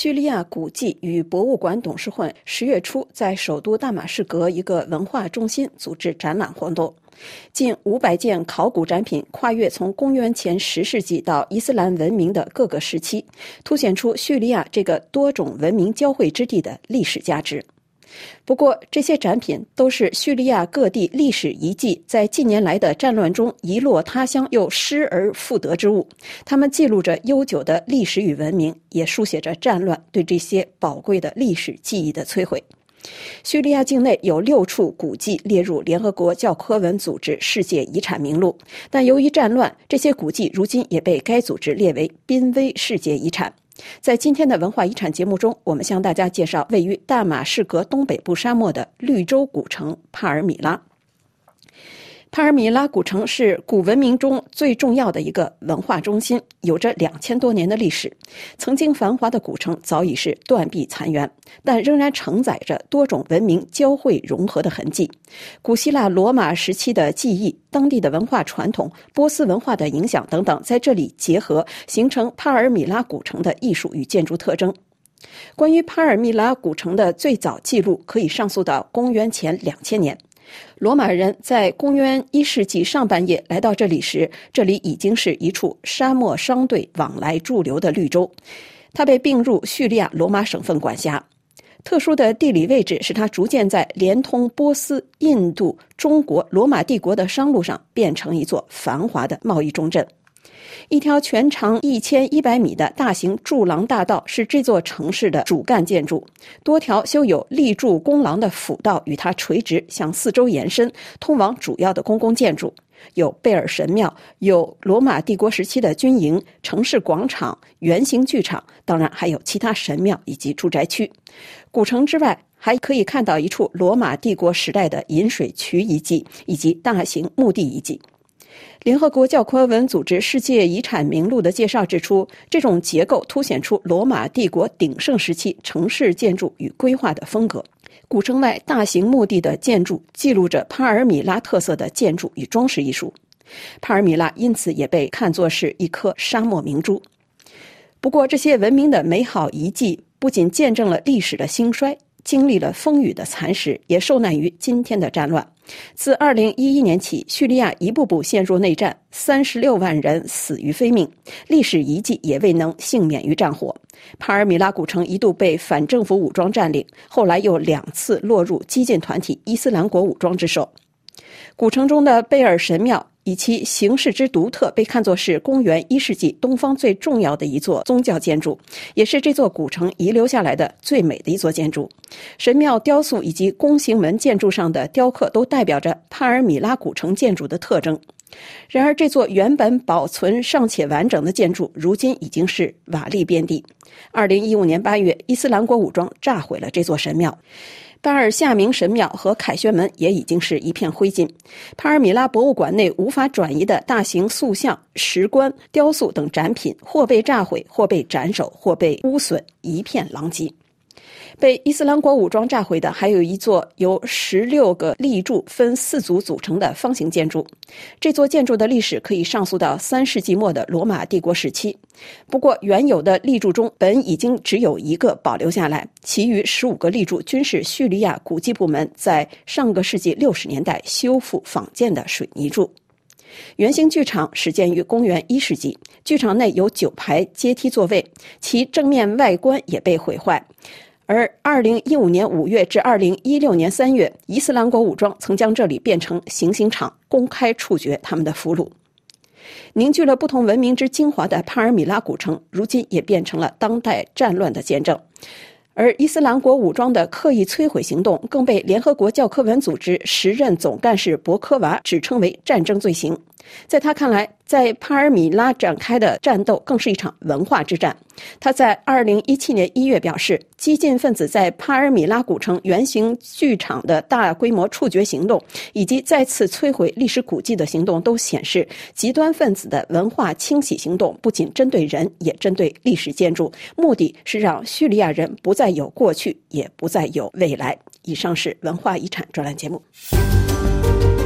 叙利亚古迹与博物馆董事会10月初在首都大马士革一个文化中心组织展览活动，近500件考古展品跨越从公元前10世纪到伊斯兰文明的各个时期，凸显出叙利亚这个多种文明交汇之地的历史价值。不过，这些展品都是叙利亚各地历史遗迹在近年来的战乱中遗落他乡又失而复得之物，它们记录着悠久的历史与文明，也书写着战乱对这些宝贵的历史记忆的摧毁。叙利亚境内有6处古迹列入联合国教科文组织世界遗产名录，但由于战乱，这些古迹如今也被该组织列为濒危世界遗产。在今天的文化遗产节目中，我们向大家介绍位于大马士革东北部沙漠的绿洲古城帕尔米拉。帕尔米拉古城是古文明中最重要的一个文化中心，有着2000多年的历史。曾经繁华的古城早已是断壁残垣，但仍然承载着多种文明交汇融合的痕迹。古希腊罗马时期的记忆、当地的文化传统、波斯文化的影响等等，在这里结合，形成帕尔米拉古城的艺术与建筑特征。关于帕尔米拉古城的最早记录可以上溯到公元前2000年。罗马人在公元1世纪上半叶来到这里时，这里已经是一处沙漠商队往来驻留的绿洲，它被并入叙利亚罗马省份管辖。特殊的地理位置使它逐渐在连通波斯、印度、中国、罗马帝国的商路上变成一座繁华的贸易重镇。一条全长1100米的大型柱廊大道是这座城市的主干建筑，多条修有立柱宫廊的辅道与它垂直向四周延伸，通往主要的公共建筑，有贝尔神庙，有罗马帝国时期的军营、城市广场、圆形剧场，当然还有其他神庙以及住宅区。古城之外还可以看到一处罗马帝国时代的引水渠遗迹以及大型墓地遗迹。联合国教科文组织世界遗产名录的介绍指出，这种结构凸显出罗马帝国鼎盛时期城市建筑与规划的风格。古城外大型墓地的建筑记录着帕尔米拉特色的建筑与装饰艺术，帕尔米拉因此也被看作是一颗沙漠明珠。不过，这些文明的美好遗迹不仅见证了历史的兴衰，经历了风雨的蚕食，也受难于今天的战乱。自2011年起，叙利亚一步步陷入内战，36万人死于非命，历史遗迹也未能幸免于战火。帕尔米拉古城一度被反政府武装占领，后来又2次落入激进团体伊斯兰国武装之手。古城中的贝尔神庙以其形式之独特，被看作是公元1世纪东方最重要的一座宗教建筑，也是这座古城遗留下来的最美的一座建筑。神庙雕塑以及弓形门建筑上的雕刻都代表着帕尔米拉古城建筑的特征。然而，这座原本保存尚且完整的建筑，如今已经是瓦砾遍地。2015年8月，伊斯兰国武装炸毁了这座神庙。巴尔夏明神庙和凯旋门也已经是一片灰烬。帕尔米拉博物馆内无法转移的大型塑像、石棺、雕塑等展品，或被炸毁，或被斩首，或被污损，一片狼藉。被伊斯兰国武装炸毁的还有一座由16个立柱分4组组成的方形建筑。这座建筑的历史可以上溯到3世纪末的罗马帝国时期。不过，原有的立柱中本已经只有1个保留下来，其余15个立柱均是叙利亚古迹部门在上个世纪60年代修复仿建的水泥柱。圆形剧场始建于公元1世纪，剧场内有9排阶梯座位，其正面外观也被毁坏。而2015年5月至2016年3月，伊斯兰国武装曾将这里变成行刑场，公开处决他们的俘虏。凝聚了不同文明之精华的帕尔米拉古城，如今也变成了当代战乱的见证。而伊斯兰国武装的刻意摧毁行动更被联合国教科文组织时任总干事博科娃指称为战争罪行。在他看来，在帕尔米拉展开的战斗更是一场文化之战。他在2017年1月表示，激进分子在帕尔米拉古城圆形剧场的大规模处决行动，以及再次摧毁历史古迹的行动，都显示极端分子的文化清洗行动不仅针对人，也针对历史建筑，目的是让叙利亚人不再有过去，也不再有未来。以上是文化遗产专栏节目。